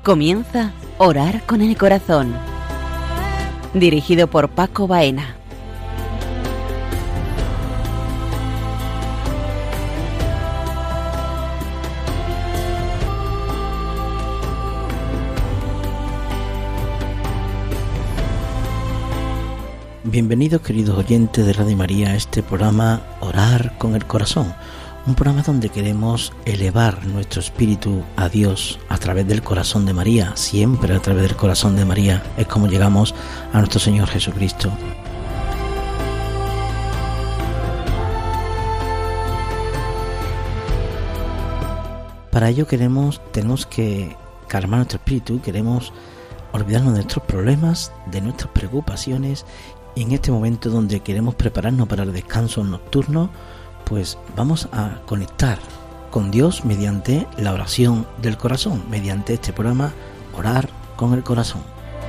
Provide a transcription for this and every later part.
Comienza Orar con el Corazón, dirigido por Paco Baena. Bienvenidos, queridos oyentes de Radio María, a este programa Orar con el Corazón, un programa donde queremos elevar nuestro espíritu a Dios a través del corazón de María. Siempre a través del corazón de María es como llegamos a nuestro Señor Jesucristo. Para ello tenemos que calmar nuestro espíritu, queremos olvidarnos de nuestros problemas, de nuestras preocupaciones, y en este momento donde queremos prepararnos para el descanso nocturno, pues vamos a conectar con Dios mediante la oración del corazón, mediante este programa Orar con el Corazón.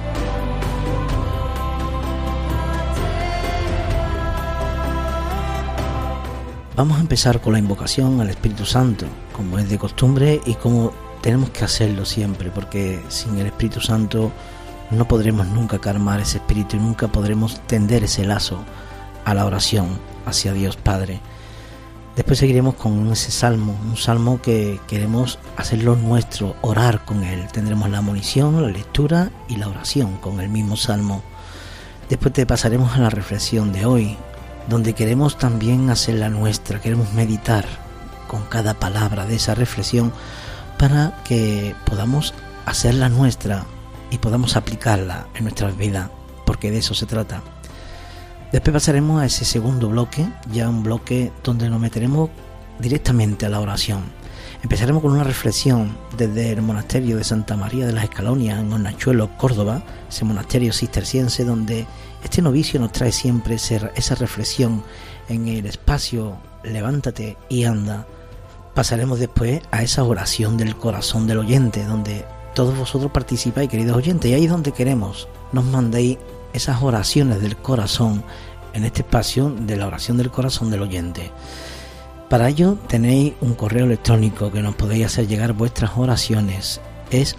Vamos a empezar con la invocación al Espíritu Santo, como es de costumbre y como tenemos que hacerlo siempre, porque sin el Espíritu Santo no podremos nunca calmar ese espíritu y nunca podremos tender ese lazo a la oración hacia Dios Padre. Después seguiremos con ese salmo, un salmo que queremos hacerlo nuestro, orar con él. Tendremos la monición, la lectura y la oración con el mismo salmo. Después te pasaremos a la reflexión de hoy, donde queremos también hacerla nuestra, queremos meditar con cada palabra de esa reflexión para que podamos hacerla nuestra y podamos aplicarla en nuestra vida, porque de eso se trata. Después pasaremos a ese segundo bloque, ya un bloque donde nos meteremos directamente a la oración. Empezaremos con una reflexión desde el monasterio de Santa María de las Escalonias en Hornachuelos, Córdoba, ese monasterio cisterciense donde este novicio nos trae siempre esa reflexión en el espacio Levántate y anda. Pasaremos después a esa oración del corazón del oyente, donde todos vosotros participáis, queridos oyentes, y ahí es donde queremos, nos mandéis esas oraciones del corazón en este espacio de la oración del corazón del oyente. Para ello tenéis un correo electrónico que nos podéis hacer llegar vuestras oraciones. Es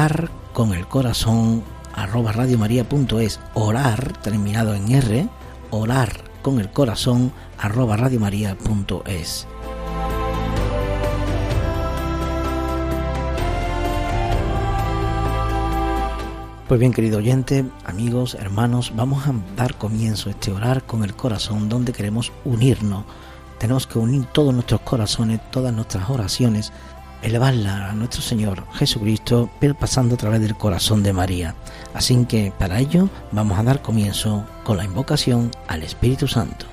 orarconelcorazon@radiomaria.es. Orar, terminado en R, orarconelcorazon@radiomaria.es. Pues bien, querido oyente, amigos, hermanos, vamos a dar comienzo a este Orar con el Corazón, donde queremos unirnos. Tenemos que unir todos nuestros corazones, todas nuestras oraciones, elevarla a nuestro Señor Jesucristo, pero pasando a través del corazón de María. Así que para ello vamos a dar comienzo con la invocación al Espíritu Santo.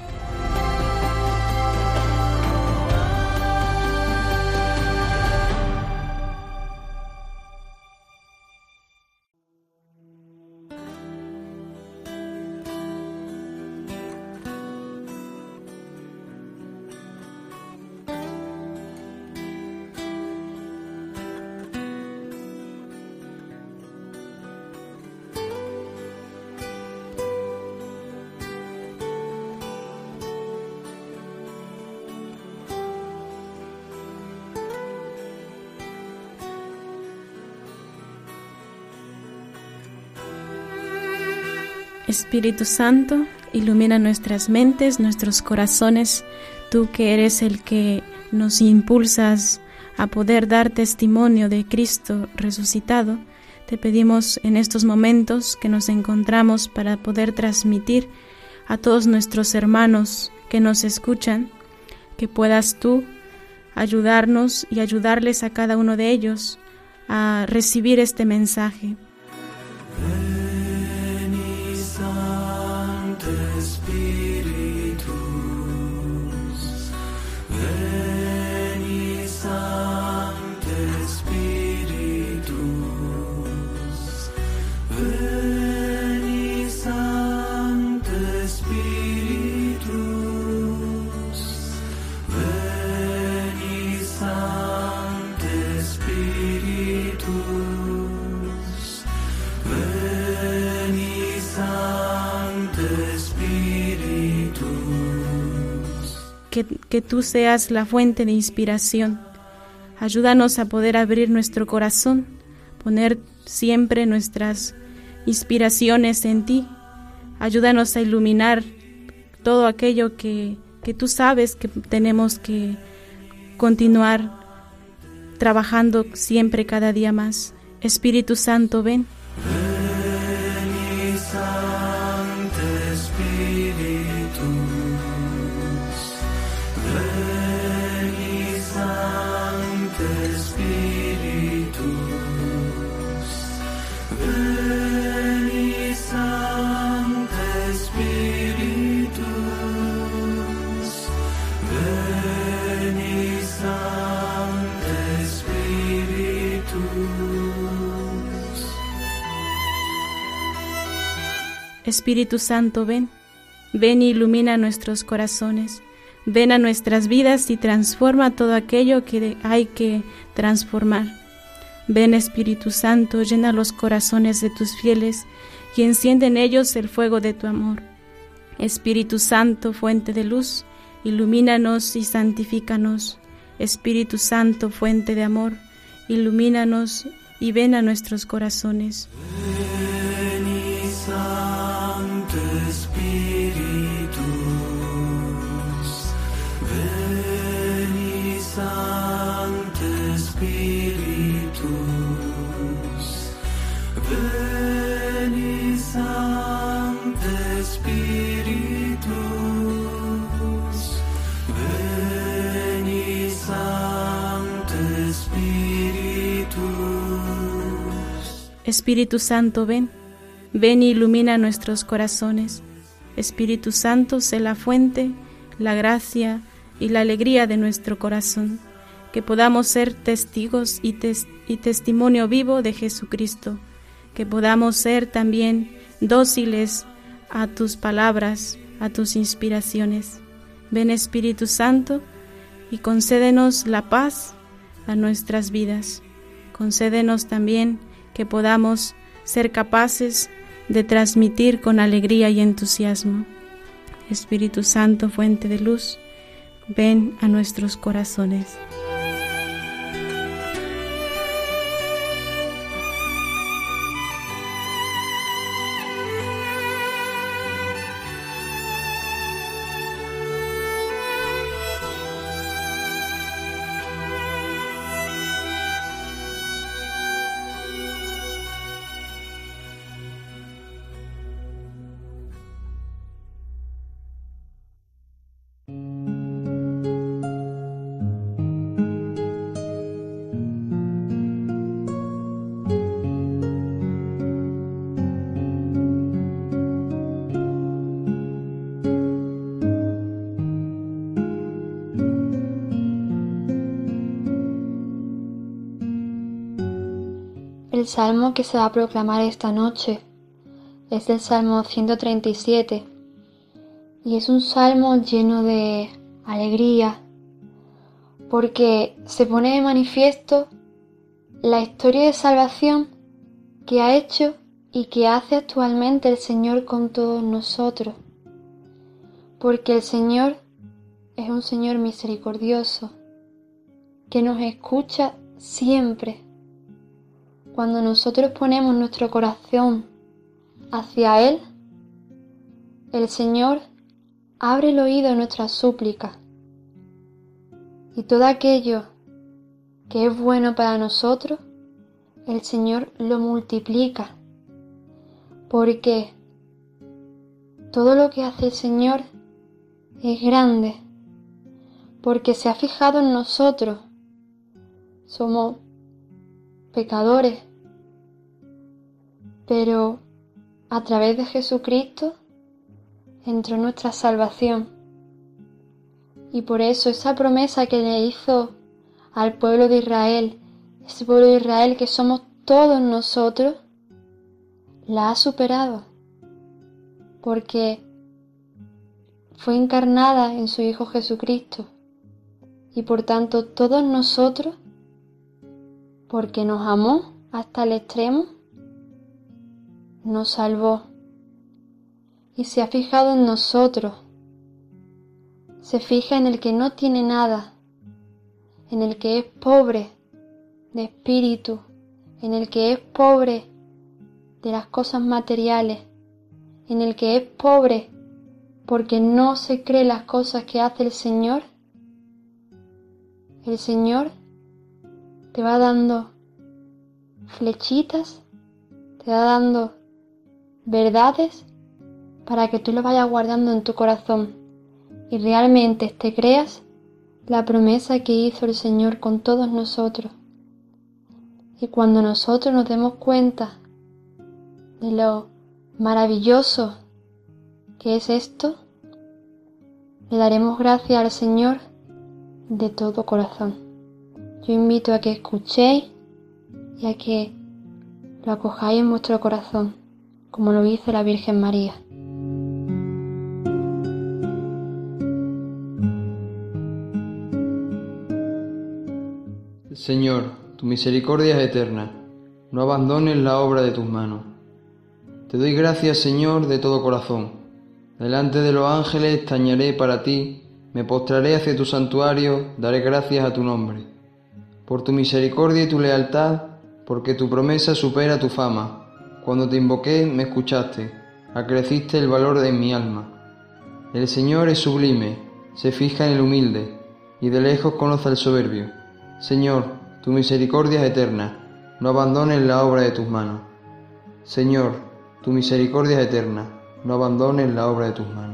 Espíritu Santo, ilumina nuestras mentes, nuestros corazones, tú que eres el que nos impulsas a poder dar testimonio de Cristo resucitado. Te pedimos en estos momentos que nos encontramos para poder transmitir a todos nuestros hermanos que nos escuchan, que puedas tú ayudarnos y ayudarles a cada uno de ellos a recibir este mensaje. Que tú seas la fuente de inspiración. Ayúdanos a poder abrir nuestro corazón, poner siempre nuestras inspiraciones en ti. Ayúdanos a iluminar todo aquello que tú sabes que tenemos que continuar trabajando siempre, cada día más. Espíritu Santo, ven. Veni, Sancte Spiritus, veni, Sancte Spiritus, veni, Sancte Spiritus, veni, Sancte Spiritus. Espíritu Santo, ven. Ven y ilumina nuestros corazones. Ven a nuestras vidas y transforma todo aquello que hay que transformar. Ven, Espíritu Santo, llena los corazones de tus fieles y enciende en ellos el fuego de tu amor. Espíritu Santo, fuente de luz, ilumínanos y santifícanos. Espíritu Santo, fuente de amor, ilumínanos y ven a nuestros corazones. Veni, Sancte Spiritus, veni, Sancte Spiritus, veni, Sancte Spiritus, veni, Sancte Spiritus. Espíritu Santo, ven. Ven y ilumina nuestros corazones. Espíritu Santo, sé la fuente, la gracia y la alegría de nuestro corazón, que podamos ser testigos y testimonio vivo de Jesucristo, que podamos ser también dóciles a tus palabras, a tus inspiraciones. Ven, Espíritu Santo, y concédenos la paz a nuestras vidas. Concédenos también que podamos ser capaces de transmitir con alegría y entusiasmo. Espíritu Santo, fuente de luz, ven a nuestros corazones. El salmo que se va a proclamar esta noche es el Salmo 137 y es un salmo lleno de alegría porque se pone de manifiesto la historia de salvación que ha hecho y que hace actualmente el Señor con todos nosotros, porque el Señor es un Señor misericordioso que nos escucha siempre. Cuando nosotros ponemos nuestro corazón hacia Él, el Señor abre el oído a nuestras súplicas y todo aquello que es bueno para nosotros, el Señor lo multiplica, porque todo lo que hace el Señor es grande, porque se ha fijado en nosotros. Somos pecadores, pero a través de Jesucristo entró nuestra salvación. Y por eso esa promesa que le hizo al pueblo de Israel, ese pueblo de Israel que somos todos nosotros, la ha superado, porque fue encarnada en su Hijo Jesucristo. Y por tanto todos nosotros, porque nos amó hasta el extremo, nos salvó y se ha fijado en nosotros. Se fija en el que no tiene nada, en el que es pobre de espíritu, en el que es pobre de las cosas materiales, en el que es pobre porque no se cree las cosas que hace el Señor te va dando flechitas, te va dando verdades para que tú lo vayas guardando en tu corazón y realmente te creas la promesa que hizo el Señor con todos nosotros. Y cuando nosotros nos demos cuenta de lo maravilloso que es esto, le daremos gracias al Señor de todo corazón. Yo invito a que escuchéis y a que lo acojáis en vuestro corazón, como lo hizo la Virgen María. Señor, tu misericordia es eterna, no abandones la obra de tus manos. Te doy gracias, Señor, de todo corazón. Delante de los ángeles tañeré para ti, me postraré hacia tu santuario, daré gracias a tu nombre. Por tu misericordia y tu lealtad, porque tu promesa supera tu fama. Cuando te invoqué, me escuchaste, acreciste el valor de mi alma. El Señor es sublime, se fija en el humilde, y de lejos conoce al soberbio. Señor, tu misericordia es eterna, no abandones la obra de tus manos. Señor, tu misericordia es eterna, no abandones la obra de tus manos.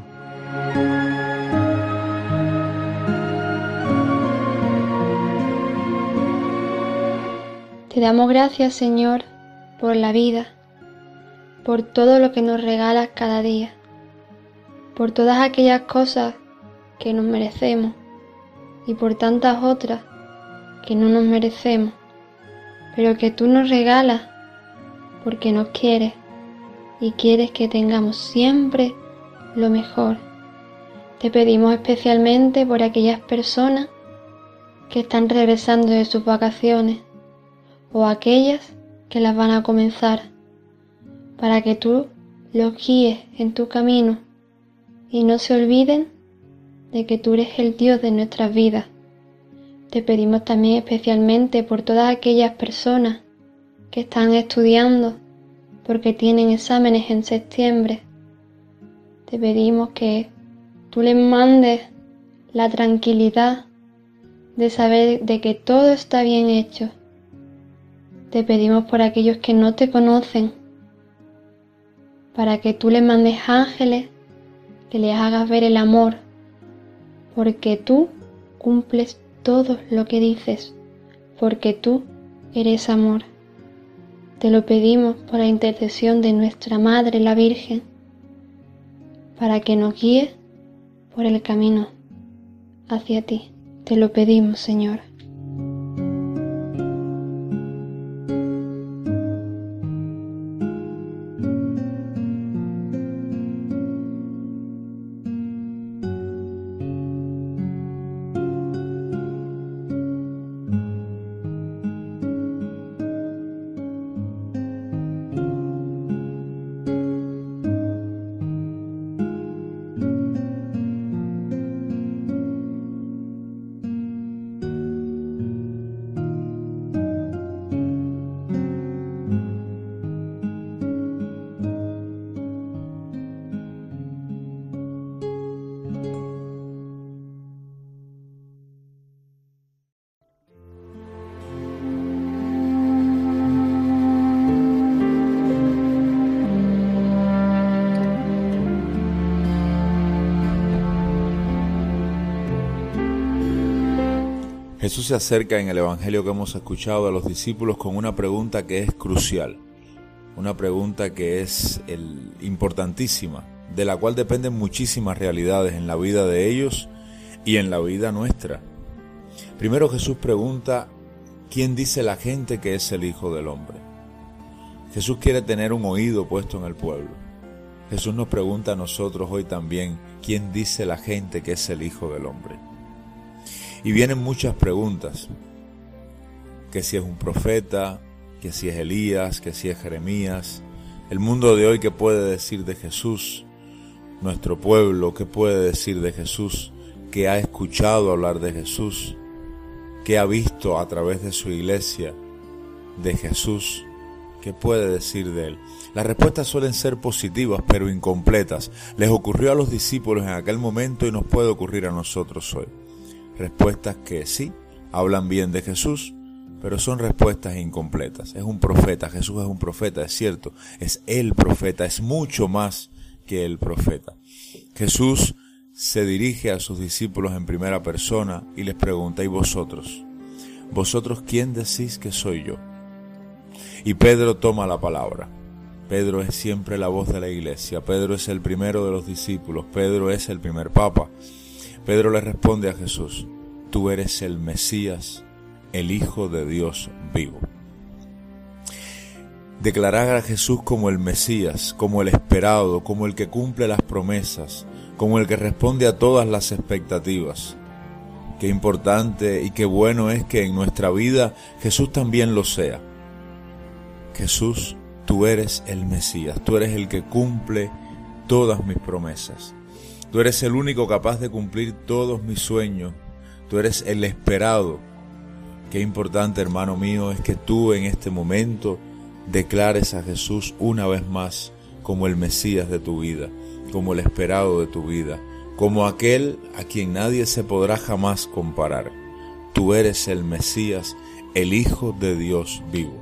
Te damos gracias, Señor, por la vida, por todo lo que nos regalas cada día, por todas aquellas cosas que nos merecemos y por tantas otras que no nos merecemos, pero que tú nos regalas porque nos quieres y quieres que tengamos siempre lo mejor. Te pedimos especialmente por aquellas personas que están regresando de sus vacaciones o aquellas que las van a comenzar, para que tú los guíes en tu camino y no se olviden de que tú eres el Dios de nuestras vidas. Te pedimos también especialmente por todas aquellas personas que están estudiando porque tienen exámenes en septiembre. Te pedimos que tú les mandes la tranquilidad de saber de que todo está bien hecho. Te pedimos por aquellos que no te conocen, para que tú les mandes ángeles, que les hagas ver el amor, porque tú cumples todo lo que dices, porque tú eres amor. Te lo pedimos por la intercesión de nuestra Madre, la Virgen, para que nos guíe por el camino hacia ti. Te lo pedimos, Señor. Jesús se acerca en el Evangelio que hemos escuchado a los discípulos con una pregunta que es crucial, una pregunta que es importantísima, de la cual dependen muchísimas realidades en la vida de ellos y en la vida nuestra. Primero Jesús pregunta, ¿quién dice la gente que es el Hijo del Hombre? Jesús quiere tener un oído puesto en el pueblo. Jesús nos pregunta a nosotros hoy también, ¿quién dice la gente que es el Hijo del Hombre? Y vienen muchas preguntas, que si es un profeta, que si es Elías, que si es Jeremías, el mundo de hoy, ¿qué puede decir de Jesús? Nuestro pueblo, ¿qué puede decir de Jesús? ¿Qué ha escuchado hablar de Jesús? ¿Qué ha visto a través de su iglesia? de Jesús, ¿qué puede decir de él? Las respuestas suelen ser positivas pero incompletas. Les ocurrió a los discípulos en aquel momento y nos puede ocurrir a nosotros hoy. Respuestas que sí, hablan bien de Jesús, pero son respuestas incompletas. Es un profeta, Jesús es un profeta, es cierto, es el profeta, es mucho más que el profeta. Jesús se dirige a sus discípulos en primera persona y les pregunta: ¿y vosotros? ¿Vosotros quién decís que soy yo? Y Pedro toma la palabra. Pedro es siempre la voz de la iglesia. Pedro es el primero de los discípulos. Pedro es el primer papa. Pedro le responde a Jesús: tú eres el Mesías, el Hijo de Dios vivo. Declarar a Jesús como el Mesías, como el esperado, como el que cumple las promesas, como el que responde a todas las expectativas. Qué importante y qué bueno es que en nuestra vida Jesús también lo sea. Jesús, tú eres el Mesías, tú eres el que cumple todas mis promesas. Tú eres el único capaz de cumplir todos mis sueños. Tú eres el esperado. Qué importante, hermano mío, es que tú en este momento declares a Jesús una vez más como el Mesías de tu vida, como el esperado de tu vida, como aquel a quien nadie se podrá jamás comparar. Tú eres el Mesías, el Hijo de Dios vivo.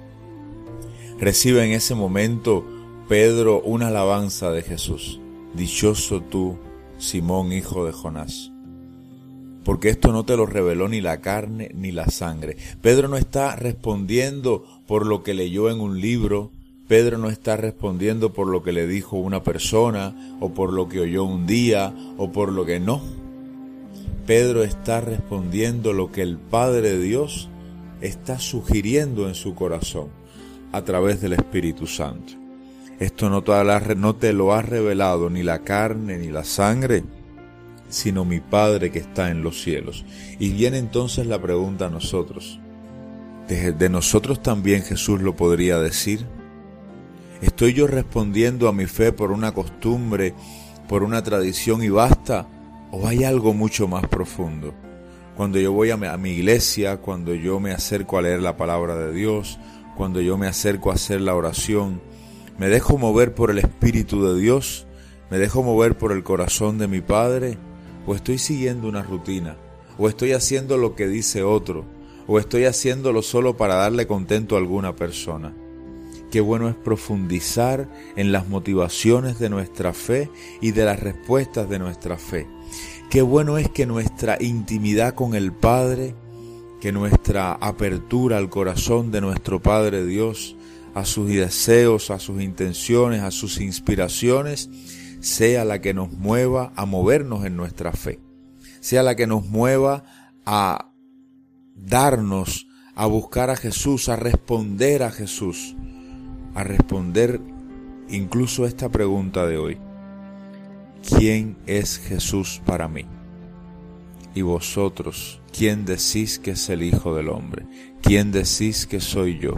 Recibe en ese momento Pedro una alabanza de Jesús. Dichoso tú, Simón, hijo de Jonás, porque esto no te lo reveló ni la carne ni la sangre. Pedro no está respondiendo por lo que leyó en un libro. Pedro no está respondiendo por lo que le dijo una persona, o por lo que oyó un día, o por lo que no. Pedro está respondiendo lo que el Padre Dios está sugiriendo en su corazón a través del Espíritu Santo. Esto no te lo ha revelado ni la carne ni la sangre, sino mi Padre que está en los cielos. Y viene entonces la pregunta a nosotros. ¿De nosotros también Jesús lo podría decir? ¿Estoy yo respondiendo a mi fe por una costumbre, por una tradición y basta? ¿O hay algo mucho más profundo? Cuando yo voy a mi iglesia, cuando yo me acerco a leer la palabra de Dios, cuando yo me acerco a hacer la oración, ¿me dejo mover por el Espíritu de Dios? ¿Me dejo mover por el corazón de mi Padre? ¿O estoy siguiendo una rutina? ¿O estoy haciendo lo que dice otro? ¿O estoy haciéndolo solo para darle contento a alguna persona? Qué bueno es profundizar en las motivaciones de nuestra fe y de las respuestas de nuestra fe. Qué bueno es que nuestra intimidad con el Padre, que nuestra apertura al corazón de nuestro Padre Dios, a sus deseos, a sus intenciones, a sus inspiraciones, sea la que nos mueva a movernos en nuestra fe, sea la que nos mueva a darnos, a buscar a Jesús, a responder a Jesús, a responder incluso esta pregunta de hoy: ¿quién es Jesús para mí? Y vosotros, ¿quién decís que es el Hijo del Hombre? ¿Quién decís que soy yo?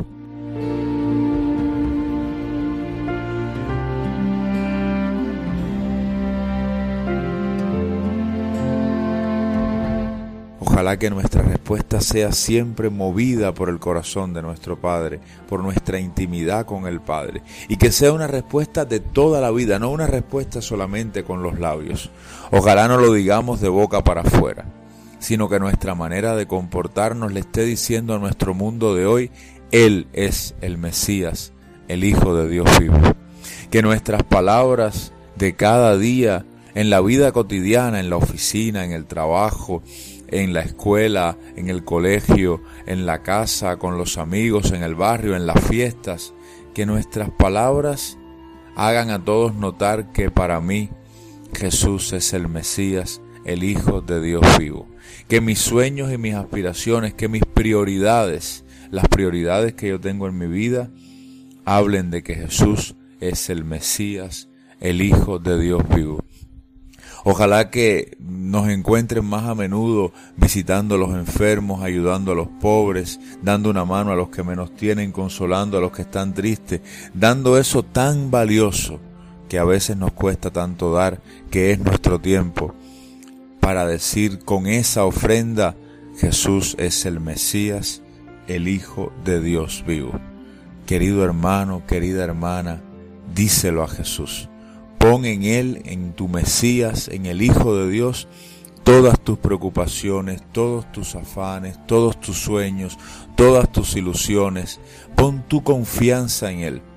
Ojalá que nuestra respuesta sea siempre movida por el corazón de nuestro Padre, por nuestra intimidad con el Padre, y que sea una respuesta de toda la vida, no una respuesta solamente con los labios. Ojalá no lo digamos de boca para afuera, sino que nuestra manera de comportarnos le esté diciendo a nuestro mundo de hoy: Él es el Mesías, el Hijo de Dios vivo. Que nuestras palabras de cada día, en la vida cotidiana, en la oficina, en el trabajo, en la escuela, en el colegio, en la casa, con los amigos, en el barrio, en las fiestas, que nuestras palabras hagan a todos notar que para mí Jesús es el Mesías, el Hijo de Dios vivo. Que mis sueños y mis aspiraciones, que mis prioridades, las prioridades que yo tengo en mi vida, hablen de que Jesús es el Mesías, el Hijo de Dios vivo. Ojalá que nos encuentren más a menudo visitando a los enfermos, ayudando a los pobres, dando una mano a los que menos tienen, consolando a los que están tristes, dando eso tan valioso que a veces nos cuesta tanto dar, que es nuestro tiempo, para decir con esa ofrenda: Jesús es el Mesías, el Hijo de Dios vivo. Querido hermano, querida hermana, díselo a Jesús. Pon en Él, en tu Mesías, en el Hijo de Dios, todas tus preocupaciones, todos tus afanes, todos tus sueños, todas tus ilusiones. Pon tu confianza en Él.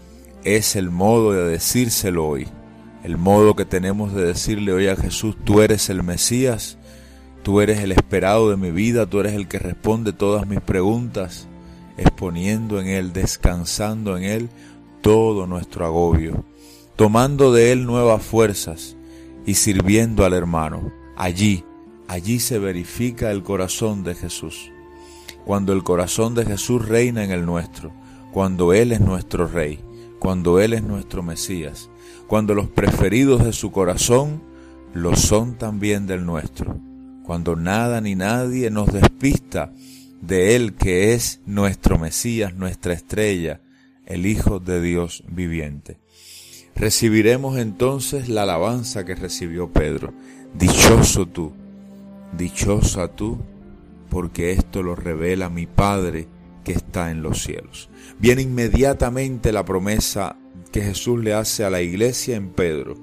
Es el modo de decírselo hoy. El modo que tenemos de decirle hoy a Jesús: tú eres el Mesías, tú eres el esperado de mi vida, tú eres el que responde todas mis preguntas, exponiendo en Él, descansando en Él todo nuestro agobio, tomando de Él nuevas fuerzas y sirviendo al hermano. Allí se verifica el corazón de Jesús. Cuando el corazón de Jesús reina en el nuestro, cuando Él es nuestro Rey, cuando Él es nuestro Mesías, cuando los preferidos de su corazón lo son también del nuestro, cuando nada ni nadie nos despista de Él, que es nuestro Mesías, nuestra estrella, el Hijo de Dios viviente. Recibiremos entonces la alabanza que recibió Pedro: dichoso tú, dichosa tú, porque esto lo revela mi Padre que está en los cielos. Viene inmediatamente la promesa que Jesús le hace a la iglesia en Pedro: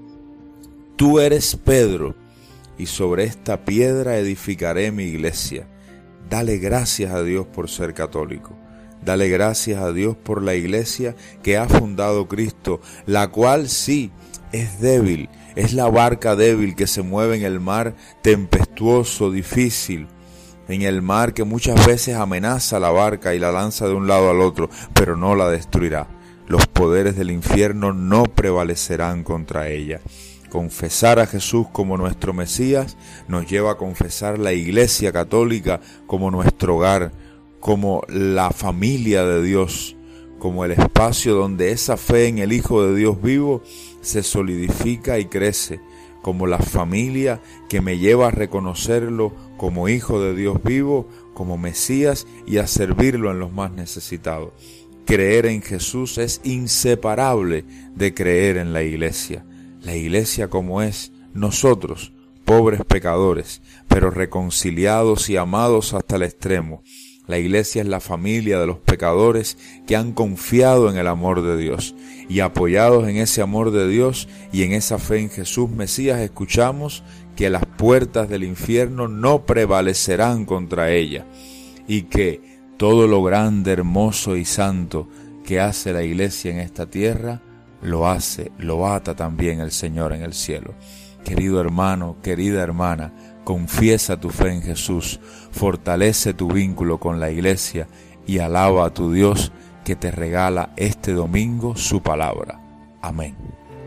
tú eres Pedro, y sobre esta piedra edificaré mi iglesia. Dale gracias a Dios por ser católico. Dale gracias a Dios por la iglesia que ha fundado Cristo, la cual sí es débil, es la barca débil que se mueve en el mar tempestuoso, difícil, en el mar que muchas veces amenaza la barca y la lanza de un lado al otro, pero no la destruirá. Los poderes del infierno no prevalecerán contra ella. Confesar a Jesús como nuestro Mesías nos lleva a confesar la Iglesia Católica como nuestro hogar, como la familia de Dios, como el espacio donde esa fe en el Hijo de Dios vivo se solidifica y crece, como la familia que me lleva a reconocerlo como Hijo de Dios vivo, como Mesías, y a servirlo en los más necesitados. Creer en Jesús es inseparable de creer en la Iglesia. La Iglesia como es nosotros, pobres pecadores, pero reconciliados y amados hasta el extremo. La Iglesia es la familia de los pecadores que han confiado en el amor de Dios, y apoyados en ese amor de Dios y en esa fe en Jesús Mesías, escuchamos que las puertas del infierno no prevalecerán contra ella, y que todo lo grande, hermoso y santo que hace la Iglesia en esta tierra, lo ata también el Señor en el cielo. Querido hermano, querida hermana, confiesa tu fe en Jesús, fortalece tu vínculo con la Iglesia y alaba a tu Dios que te regala este domingo su palabra. Amén.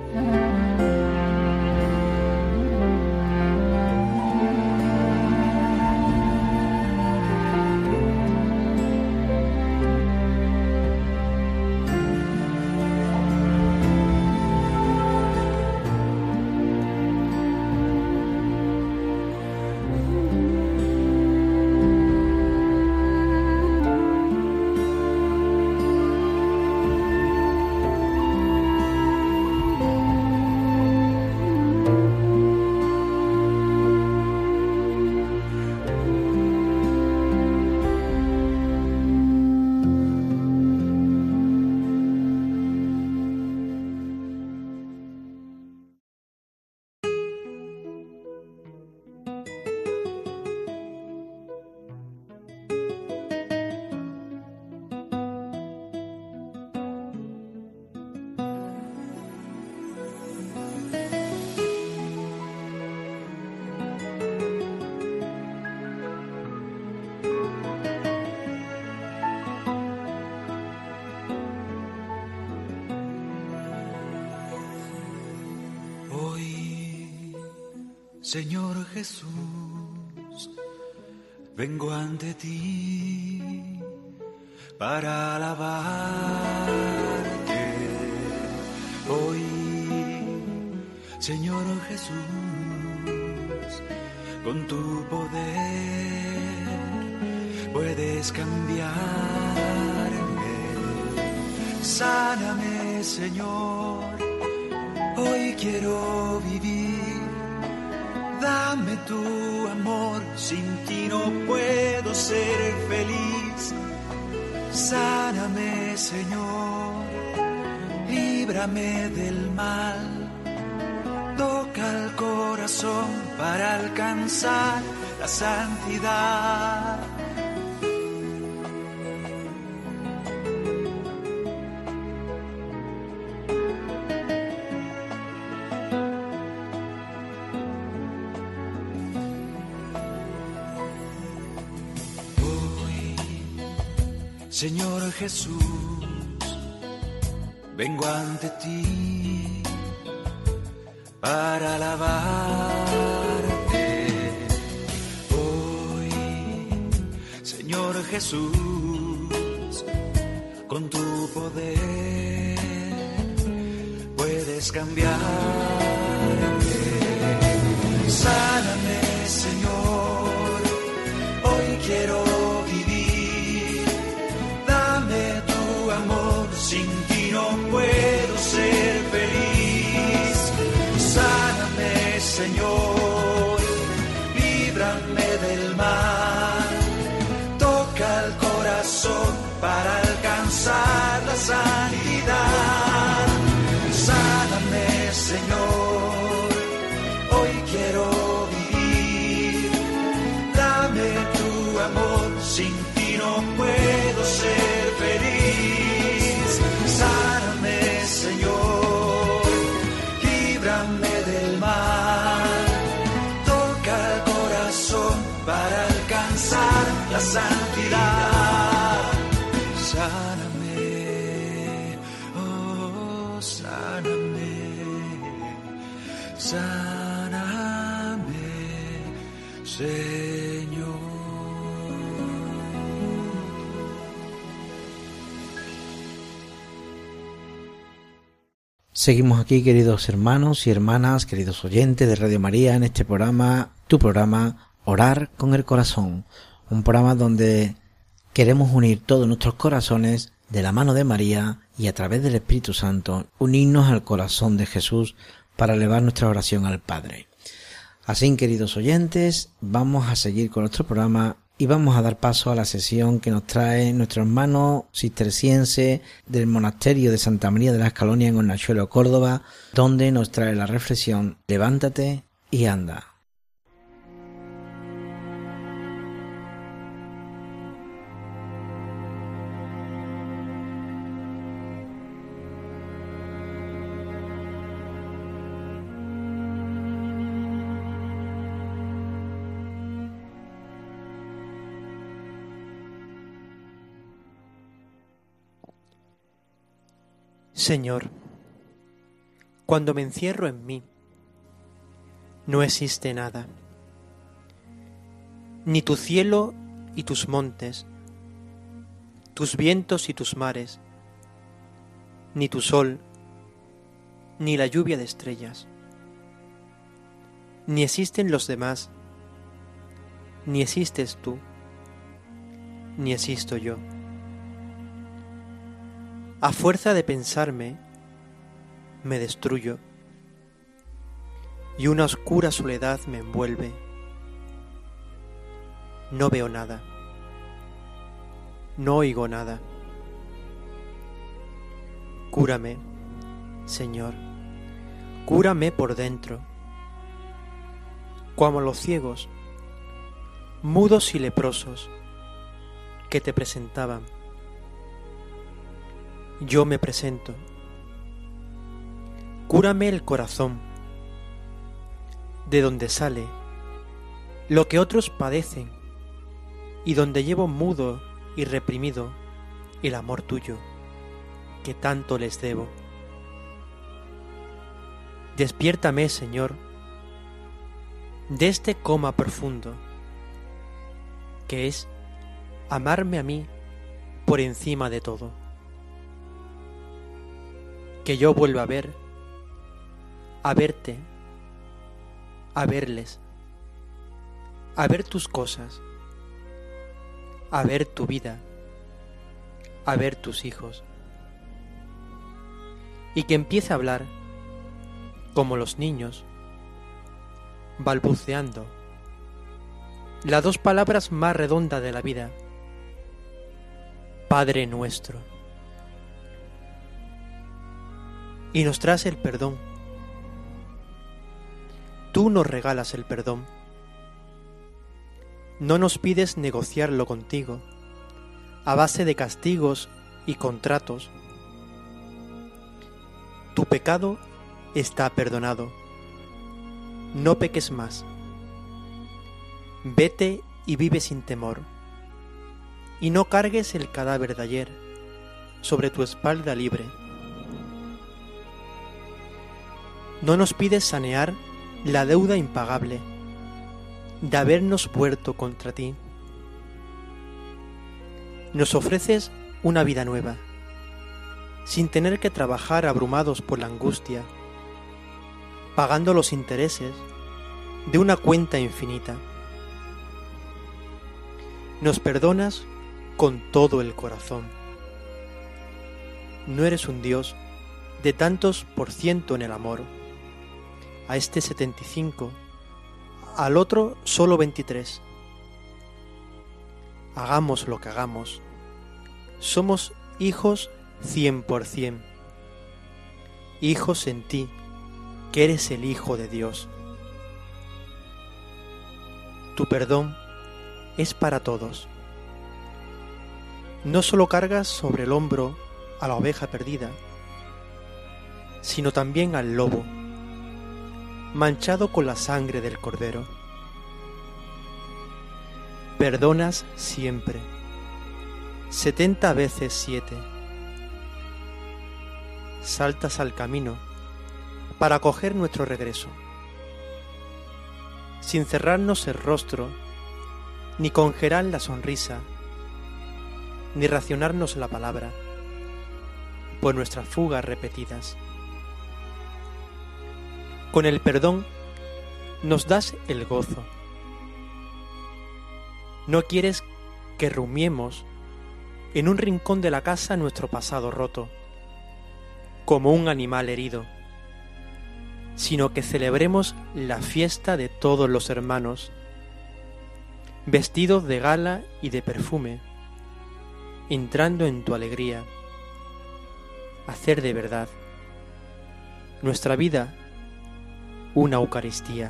Señor Jesús, vengo ante ti para alabarte. Hoy, Señor Jesús, con tu poder puedes cambiarme. Sáname, Señor, hoy quiero vivir. Dame tu amor, sin ti no puedo ser feliz. Sáname, Señor, líbrame del mal. Toca el corazón para alcanzar la santidad. Señor Jesús, vengo ante ti para alabarte. Hoy, Señor Jesús, con tu poder puedes cambiarme. Sáname, Señor, hoy quiero amor, sin ti no puedo ser feliz. Sáname, Señor, líbrame del mal. Toca el corazón para alcanzar la santidad. Sáname, Señor, hoy quiero vivir. Dame tu amor, sin ti no puedo ser feliz. Sáname, Señor, líbrame del mal. Toca el corazón para alcanzar la santidad. Sáname, oh, sáname, sáname, Señor. Seguimos aquí, queridos hermanos y hermanas, queridos oyentes de Radio María, en este programa, tu programa, Orar con el Corazón. Un programa donde queremos unir todos nuestros corazones de la mano de María y a través del Espíritu Santo, unirnos al corazón de Jesús para elevar nuestra oración al Padre. Así, queridos oyentes, vamos a seguir con nuestro programa y vamos a dar paso a la sesión que nos trae nuestro hermano cisterciense del monasterio de Santa María de la Escalonia en Hornachuelo, Córdoba, donde nos trae la reflexión Levántate y anda. Señor, cuando me encierro en mí, no existe nada, ni tu cielo y tus montes, tus vientos y tus mares, ni tu sol, ni la lluvia de estrellas, ni existen los demás, ni existes tú, ni existo yo. A fuerza de pensarme, me destruyo, y una oscura soledad me envuelve. No veo nada, no oigo nada. Cúrame, Señor, cúrame por dentro, como los ciegos, mudos y leprosos, que te presentaban. Yo me presento. Cúrame el corazón, de donde sale lo que otros padecen y donde llevo mudo y reprimido el amor tuyo, que tanto les debo. Despiértame, Señor, de este coma profundo, que es amarme a mí por encima de todo. Que yo vuelva a ver, a verte, a verles, a ver tus cosas, a ver tu vida, a ver tus hijos, y que empiece a hablar como los niños, balbuceando las dos palabras más redondas de la vida, Padre nuestro. Y nos traes el perdón. Tú nos regalas el perdón. No nos pides negociarlo contigo, a base de castigos y contratos. Tu pecado está perdonado. No peques más. Vete y vive sin temor. Y no cargues el cadáver de ayer sobre tu espalda libre. No nos pides sanear la deuda impagable de habernos vuelto contra ti. Nos ofreces una vida nueva, sin tener que trabajar abrumados por la angustia, pagando los intereses de una cuenta infinita. Nos perdonas con todo el corazón. No eres un Dios de tantos por ciento en el amor. A este 75, al otro solo 23. Hagamos lo que hagamos, somos hijos 100%. Hijos en ti, que eres el Hijo de Dios. Tu perdón es para todos. No solo cargas sobre el hombro a la oveja perdida, sino también al lobo, manchado con la sangre del Cordero. Perdonas siempre, 70 veces 7. Saltas al camino para acoger nuestro regreso, sin cerrarnos el rostro, ni congelar la sonrisa, ni racionarnos la palabra, por nuestras fugas repetidas. Con el perdón nos das el gozo. No quieres que rumiemos en un rincón de la casa nuestro pasado roto, como un animal herido, sino que celebremos la fiesta de todos los hermanos, vestidos de gala y de perfume, entrando en tu alegría, hacer de verdad nuestra vida una Eucaristía.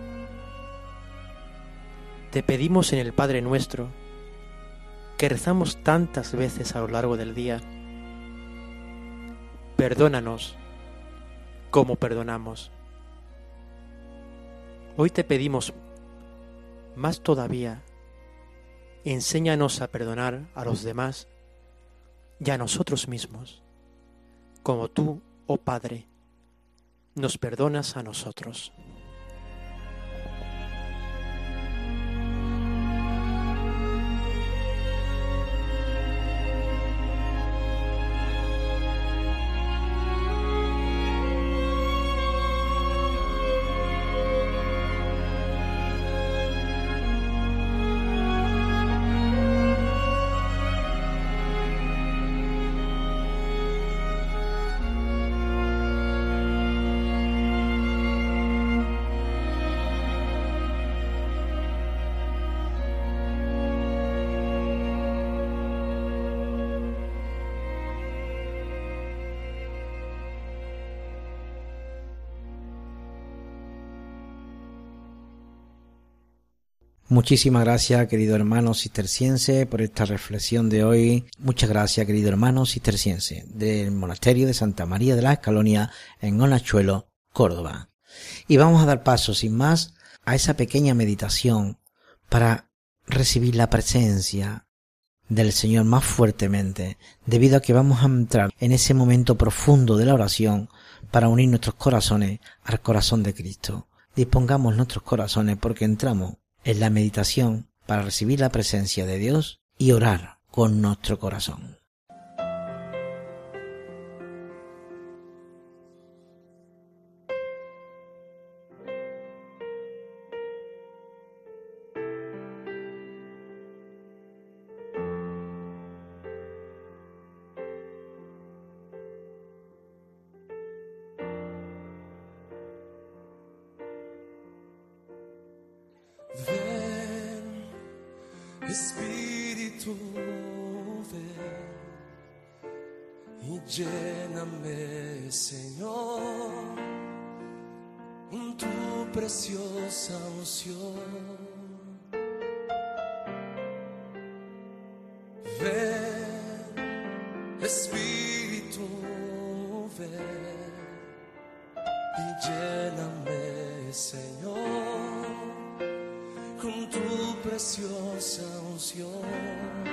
Te pedimos en el Padre Nuestro, que rezamos tantas veces a lo largo del día, perdónanos como perdonamos. Hoy te pedimos más todavía, enséñanos a perdonar a los demás y a nosotros mismos, como tú, oh Padre, nos perdonas a nosotros. Muchísimas gracias, querido hermano cisterciense, por esta reflexión de hoy. Muchas gracias, querido hermano cisterciense, del monasterio de Santa María de la Escalonia en Honachuelo, Córdoba. Y vamos a dar paso, sin más, a esa pequeña meditación para recibir la presencia del Señor más fuertemente, debido a que vamos a entrar en ese momento profundo de la oración para unir nuestros corazones al corazón de Cristo. Dispongamos nuestros corazones porque entramos en la meditación para recibir la presencia de Dios y orar con nuestro corazón. Ven, Espíritu, ven. Lléname, Señor, con tu preciosa unción. Ven, Espíritu, ven y lléname, Señor, con tu preciosa unción.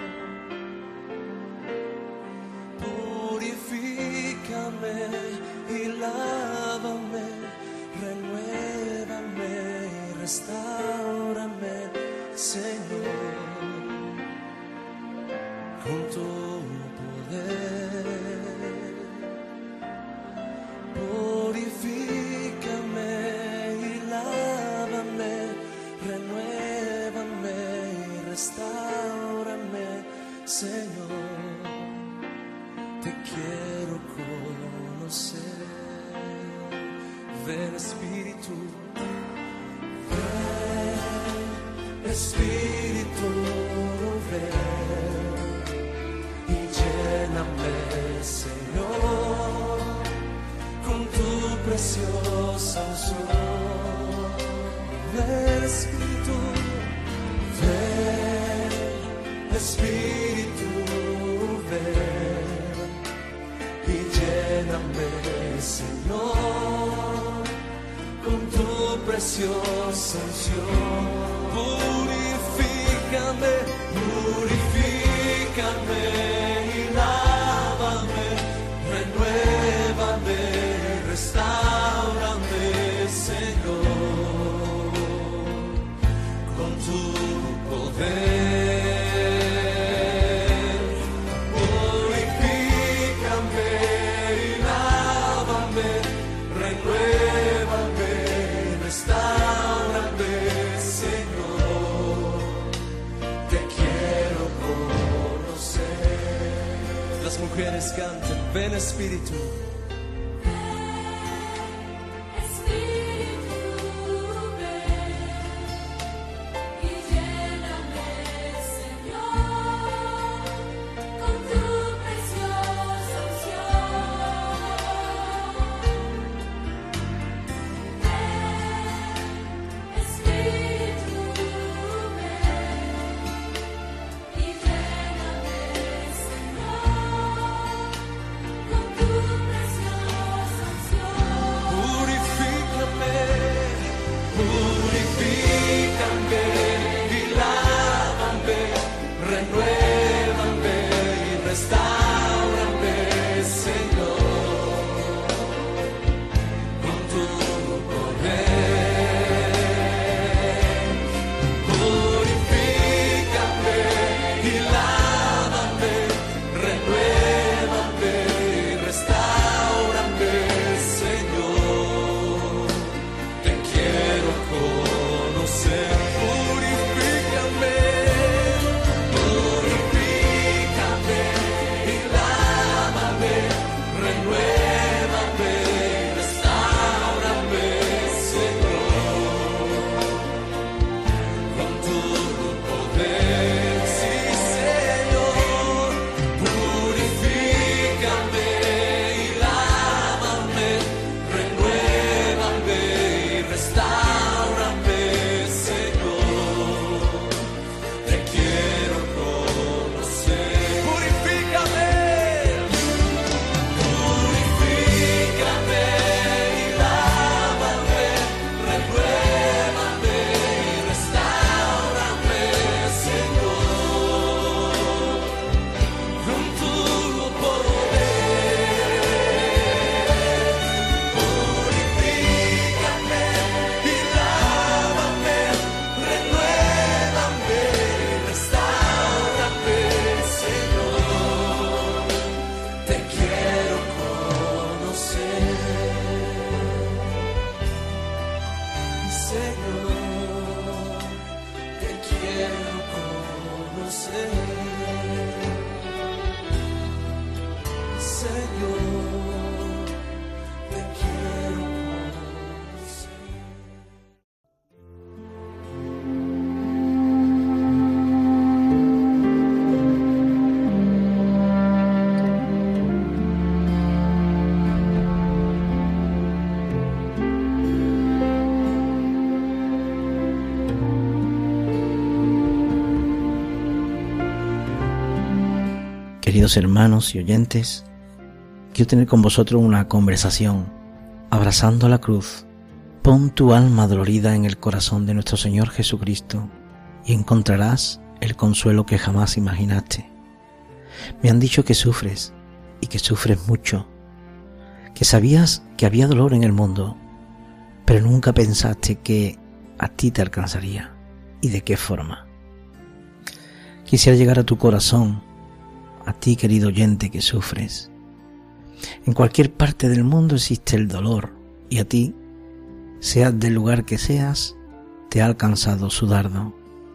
Purifícame y lávame, renuévame y restáurame, Señor, con tu poder. Purifícame y lávame, renuévame y restáurame, Señor. Te quiero conocer. Ven, Espíritu, ven, Espíritu, ven y lléname, Señor, con tu preciosa unción. Ven, Espíritu, ven, Espíritu, ven y lléname, Señor, con tu preciosa unción. Purifícame, purifícame y lávame, renuévame y restáurame, Señor, con tu poder. Las mujeres cantan, ven, Espíritu. Renuévame, restaurame. Queridos hermanos y oyentes, quiero tener con vosotros una conversación abrazando la cruz. Pon tu alma dolorida en el corazón de nuestro Señor Jesucristo y encontrarás el consuelo que jamás imaginaste. Me han dicho que sufres y que sufres mucho, que sabías que había dolor en el mundo, pero nunca pensaste que a ti te alcanzaría y de qué forma. Quisiera llegar a tu corazón, a ti querido oyente que sufres. En cualquier parte del mundo existe el dolor y a ti, seas del lugar que seas, te ha alcanzado su dardo.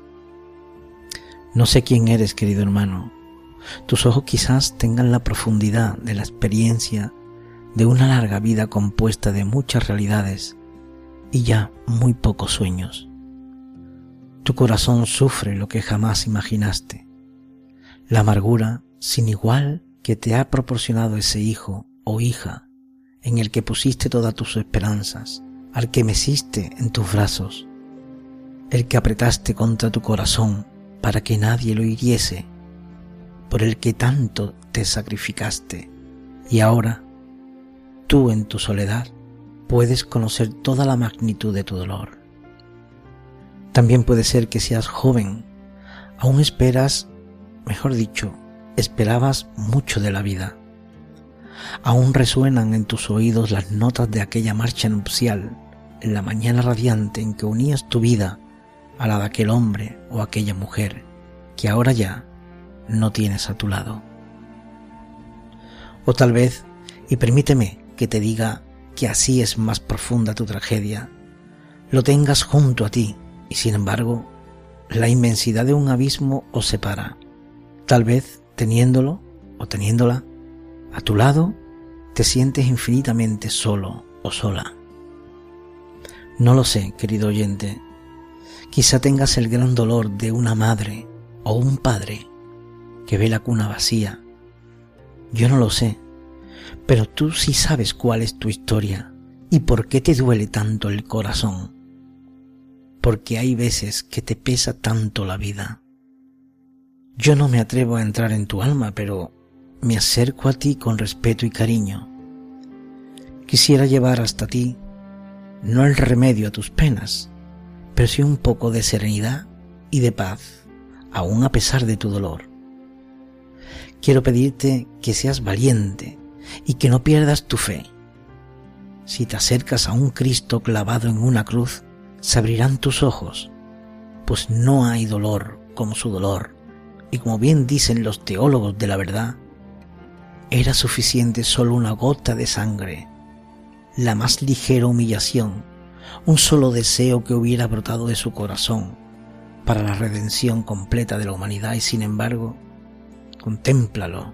No sé quién eres, querido hermano. Tus ojos quizás tengan la profundidad de la experiencia de una larga vida compuesta de muchas realidades y ya muy pocos sueños. Tu corazón sufre lo que jamás imaginaste. La amargura sin igual que te ha proporcionado ese hijo o hija en el que pusiste todas tus esperanzas, al que meciste en tus brazos, el que apretaste contra tu corazón para que nadie lo hiriese, por el que tanto te sacrificaste, y ahora, tú en tu soledad, puedes conocer toda la magnitud de tu dolor. También puede ser que seas joven, aún esperas, mejor dicho, esperabas mucho de la vida. Aún resuenan en tus oídos las notas de aquella marcha nupcial, en la mañana radiante en que unías tu vida a la de aquel hombre o aquella mujer que ahora ya no tienes a tu lado. O tal vez, y permíteme que te diga que así es más profunda tu tragedia, lo tengas junto a ti y sin embargo la inmensidad de un abismo os separa. Tal vez teniéndolo o teniéndola a tu lado te sientes infinitamente solo o sola. No lo sé, querido oyente. Quizá tengas el gran dolor de una madre o un padre que ve la cuna vacía. Yo no lo sé, pero tú sí sabes cuál es tu historia y por qué te duele tanto el corazón. Porque hay veces que te pesa tanto la vida. Yo no me atrevo a entrar en tu alma, pero me acerco a ti con respeto y cariño. Quisiera llevar hasta ti no el remedio a tus penas, pero sí un poco de serenidad y de paz, aún a pesar de tu dolor. Quiero pedirte que seas valiente y que no pierdas tu fe. Si te acercas a un Cristo clavado en una cruz, se abrirán tus ojos, pues no hay dolor como su dolor, y como bien dicen los teólogos de la verdad, era suficiente solo una gota de sangre, la más ligera humillación, un solo deseo que hubiera brotado de su corazón para la redención completa de la humanidad, y sin embargo, contémplalo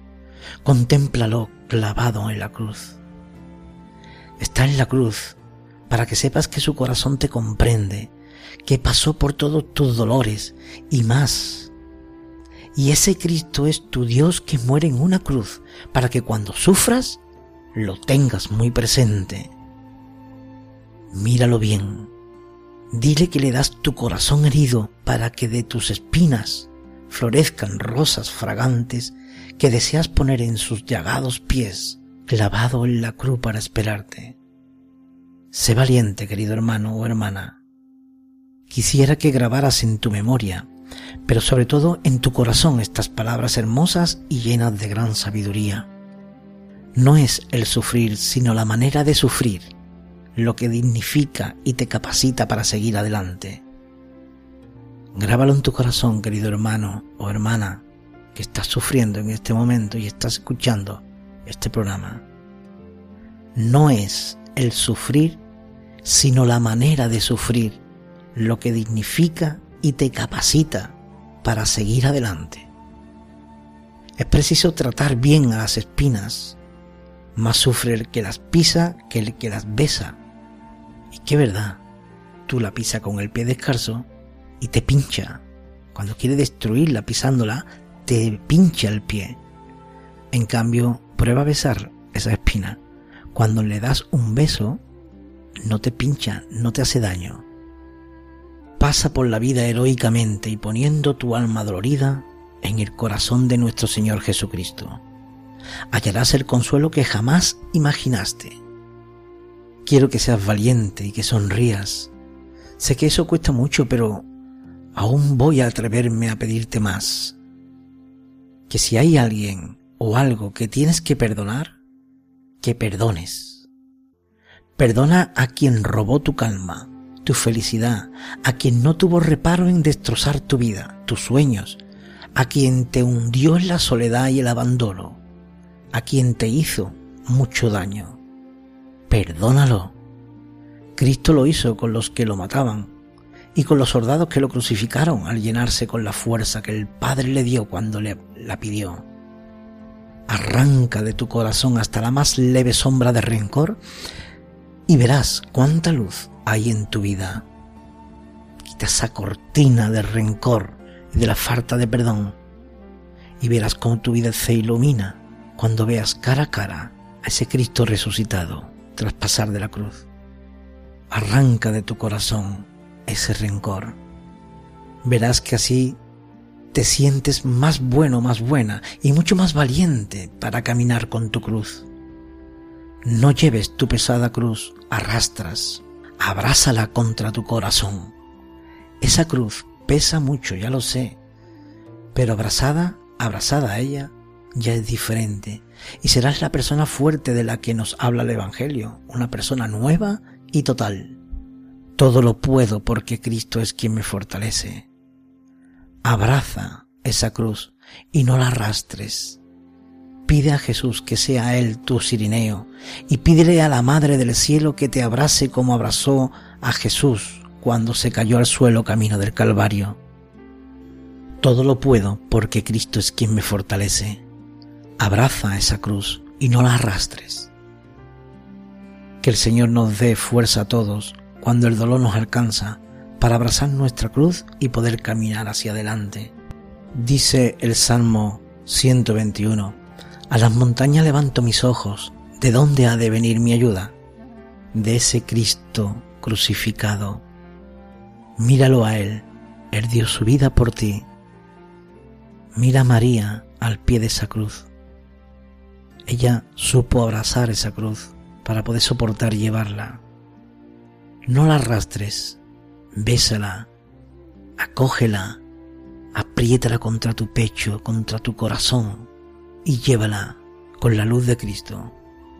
clavado en la cruz. Está en la cruz para que sepas que su corazón te comprende, que pasó por todos tus dolores y más. Y ese Cristo es tu Dios que muere en una cruz para que cuando sufras lo tengas muy presente. Míralo bien. Dile que le das tu corazón herido para que de tus espinas florezcan rosas fragantes que deseas poner en sus llagados pies, clavado en la cruz para esperarte. Sé valiente, querido hermano o hermana. Quisiera que grabaras en tu memoria, pero sobre todo en tu corazón, estas palabras hermosas y llenas de gran sabiduría. No es el sufrir, sino la manera de sufrir, lo que dignifica y te capacita para seguir adelante. Grábalo en tu corazón, querido hermano o hermana, que estás sufriendo en este momento y estás escuchando este programa. No es el sufrir, sino la manera de sufrir, lo que dignifica y te capacita para seguir adelante. Es preciso tratar bien a las espinas, más sufre el que las pisa que el que las besa. Y qué verdad, tú la pisas con el pie descalzo y te pincha. Cuando quiere destruirla pisándola, te pincha el pie. En cambio, prueba a besar esa espina. Cuando le das un beso, no te pincha, no te hace daño. Pasa por la vida heroicamente y poniendo tu alma dolorida en el corazón de nuestro Señor Jesucristo. Hallarás el consuelo que jamás imaginaste. Quiero que seas valiente y que sonrías. Sé que eso cuesta mucho, pero aún voy a atreverme a pedirte más. Que si hay alguien o algo que tienes que perdonar, que perdones. Perdona a quien robó tu calma, tu felicidad, a quien no tuvo reparo en destrozar tu vida, tus sueños, a quien te hundió en la soledad y el abandono, a quien te hizo mucho daño. Perdónalo. Cristo lo hizo con los que lo mataban y con los soldados que lo crucificaron al llenarse con la fuerza que el Padre le dio cuando la pidió. Arranca de tu corazón hasta la más leve sombra de rencor y verás cuánta luz hay en tu vida. Quita esa cortina de rencor y de la falta de perdón y verás cómo tu vida se ilumina cuando veas cara a cara a ese Cristo resucitado tras pasar de la cruz. Arranca de tu corazón ese rencor. Verás que así te sientes más bueno, más buena y mucho más valiente para caminar con tu cruz. No lleves tu pesada cruz a rastras, abrázala contra tu corazón. Esa cruz pesa mucho, ya lo sé, pero abrazada a ella ya es diferente y serás la persona fuerte de la que nos habla el Evangelio, una persona nueva y total. Todo lo puedo porque Cristo es quien me fortalece. Abraza esa cruz y no la arrastres. Pide a Jesús que sea Él tu Cirineo y pídele a la Madre del Cielo que te abrace como abrazó a Jesús cuando se cayó al suelo camino del Calvario. Todo lo puedo porque Cristo es quien me fortalece. Abraza esa cruz y no la arrastres. Que el Señor nos dé fuerza a todos cuando el dolor nos alcanza para abrazar nuestra cruz y poder caminar hacia adelante. Dice el Salmo 121, a las montañas levanto mis ojos, ¿de dónde ha de venir mi ayuda? De ese Cristo crucificado. Míralo a Él dio su vida por ti. Mira a María al pie de esa cruz. Ella supo abrazar esa cruz para poder soportar y llevarla. No la arrastres, bésala, acógela, apriétala contra tu pecho, contra tu corazón y llévala con la luz de Cristo.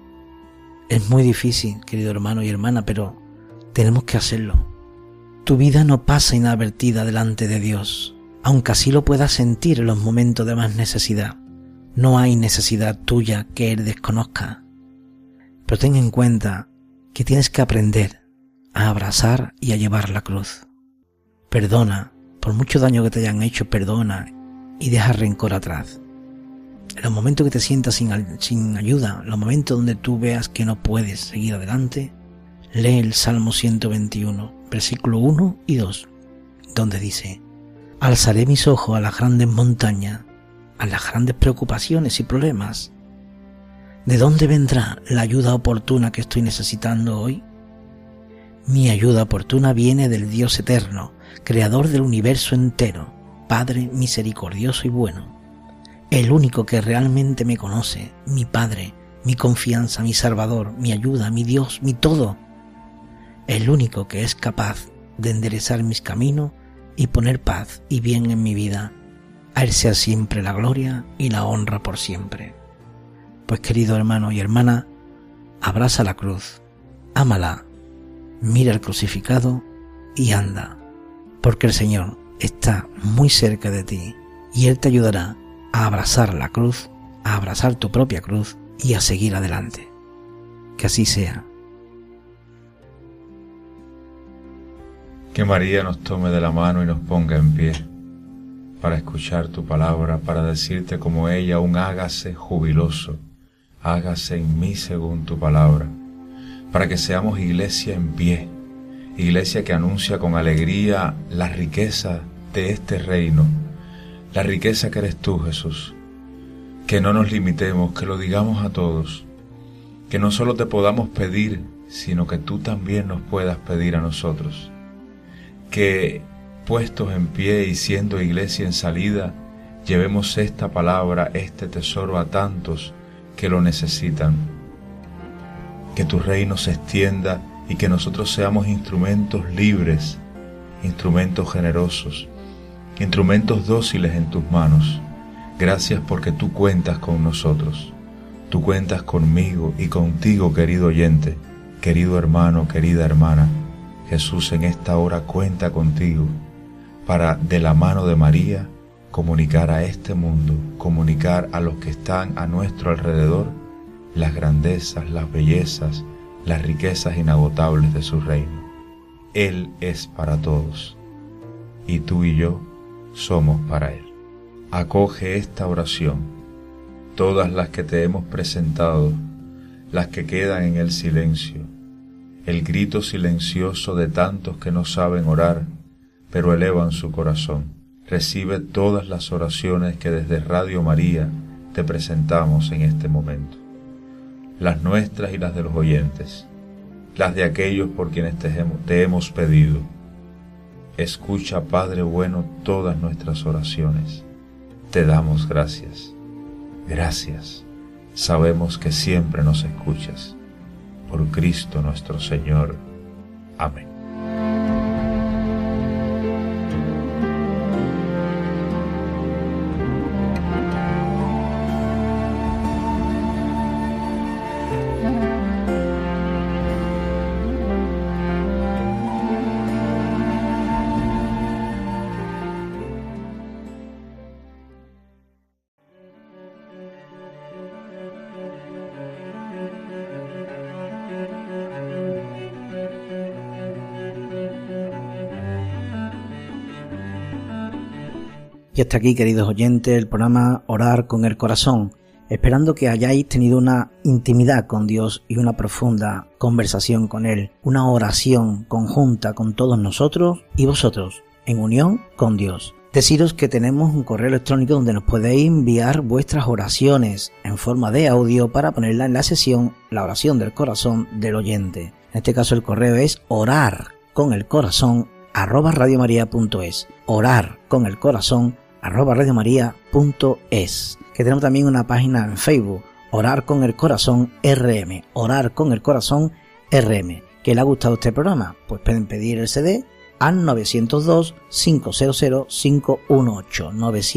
Es muy difícil, querido hermano y hermana, pero tenemos que hacerlo. Tu vida no pasa inadvertida delante de Dios, aunque así lo puedas sentir en los momentos de más necesidad. No hay necesidad tuya que Él desconozca. Pero ten en cuenta que tienes que aprender a abrazar y a llevar la cruz. Perdona, por mucho daño que te hayan hecho, perdona y deja rencor atrás. En los momentos que te sientas sin ayuda, en los momentos donde tú veas que no puedes seguir adelante, lee el Salmo 121, versículo 1 y 2, donde dice: alzaré mis ojos a las grandes montañas, a las grandes preocupaciones y problemas. ¿De dónde vendrá la ayuda oportuna que estoy necesitando hoy? Mi ayuda oportuna viene del Dios eterno, creador del universo entero, Padre misericordioso y bueno, el único que realmente me conoce, mi Padre, mi confianza, mi Salvador, mi ayuda, mi Dios, mi todo, el único que es capaz de enderezar mis caminos y poner paz y bien en mi vida. A Él sea siempre la gloria y la honra por siempre. Pues querido hermano y hermana, abraza la cruz, ámala, mira el crucificado y anda, porque el Señor está muy cerca de ti y Él te ayudará a abrazar la cruz, a abrazar tu propia cruz y a seguir adelante. Que así sea. Que María nos tome de la mano y nos ponga en pie para escuchar tu palabra, para decirte como ella un hágase jubiloso, hágase en mí según tu palabra, para que seamos iglesia en pie, iglesia que anuncia con alegría la riqueza de este reino, la riqueza que eres tú, Jesús. Que no nos limitemos, que lo digamos a todos, que no solo te podamos pedir, sino que tú también nos puedas pedir a nosotros. Que puestos en pie y siendo iglesia en salida, llevemos esta palabra, este tesoro a tantos que lo necesitan. Que tu reino se extienda y que nosotros seamos instrumentos libres, instrumentos generosos, instrumentos dóciles en tus manos. Gracias porque tú cuentas con nosotros. Tú cuentas conmigo y contigo, querido oyente, querido hermano, querida hermana. Jesús en esta hora cuenta contigo para, de la mano de María, comunicar a este mundo, comunicar a los que están a nuestro alrededor las grandezas, las bellezas, las riquezas inagotables de su reino. Él es para todos, y tú y yo somos para Él. Acoge esta oración, todas las que te hemos presentado, las que quedan en el silencio, el grito silencioso de tantos que no saben orar, pero elevan su corazón. Recibe todas las oraciones que desde Radio María te presentamos en este momento, las nuestras y las de los oyentes, las de aquellos por quienes te hemos pedido. Escucha, Padre bueno, todas nuestras oraciones. Te damos gracias. Gracias. Sabemos que siempre nos escuchas. Por Cristo nuestro Señor. Amén. Y hasta aquí, queridos oyentes, el programa Orar con el Corazón, esperando que hayáis tenido una intimidad con Dios y una profunda conversación con Él, una oración conjunta con todos nosotros y vosotros, en unión con Dios. Deciros que tenemos un correo electrónico donde nos podéis enviar vuestras oraciones en forma de audio para ponerla en la sesión La oración del corazón del oyente. En este caso el correo es orarconelcorazon@radiomaria.es, orarconelcorazon@radiomaria.es. Que tenemos también una página en Facebook, Orar con el Corazón RM, Orar con el Corazón RM. ¿Que le ha gustado este programa? Pues pueden pedir el CD al 902-500-518,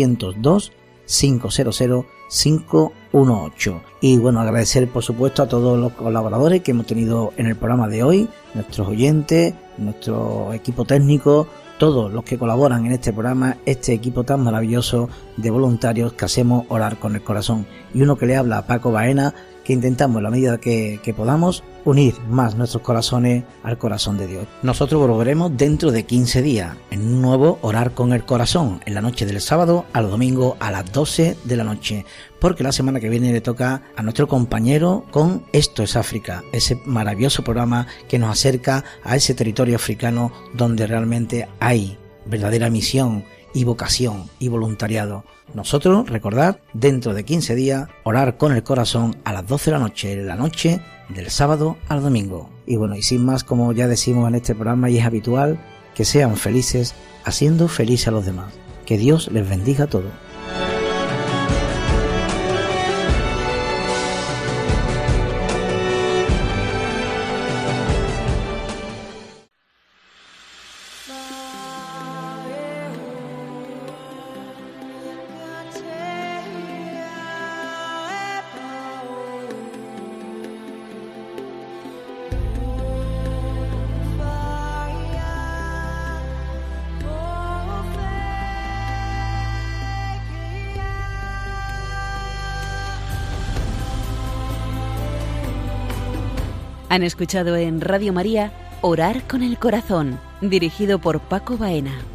902-500-518. Y bueno, agradecer por supuesto a todos los colaboradores que hemos tenido en el programa de hoy, nuestros oyentes, nuestro equipo técnico, todos los que colaboran en este programa, este equipo tan maravilloso de voluntarios que hacemos Orar con el Corazón. Y uno que le habla, Paco Baena, que intentamos en la medida que podamos unir más nuestros corazones al corazón de Dios. Nosotros volveremos dentro de 15 días en un nuevo Orar con el Corazón, en la noche del sábado al domingo a las 12 de la noche, porque la semana que viene le toca a nuestro compañero con Esto es África, ese maravilloso programa que nos acerca a ese territorio africano donde realmente hay verdadera misión y vocación y voluntariado. Nosotros, recordad, dentro de 15 días, Orar con el Corazón a las 12 de la noche del sábado al domingo. Y bueno, y sin más, como ya decimos en este programa y es habitual, que sean felices haciendo feliz a los demás. Que Dios les bendiga a todos. Han escuchado en Radio María Orar con el Corazón, dirigido por Paco Baena.